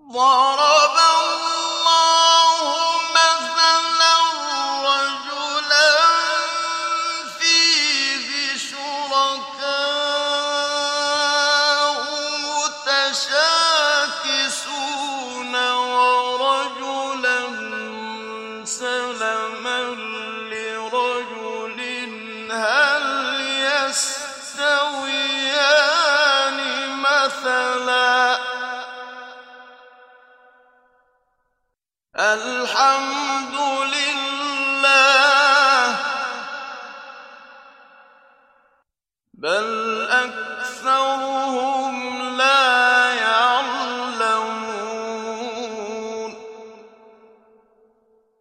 ضرب الله مثلا رجلا فيه شركاء متشاكسون ورجلا سلما لرجل هل يستويان مثلا الحمد لله بل أكثرهم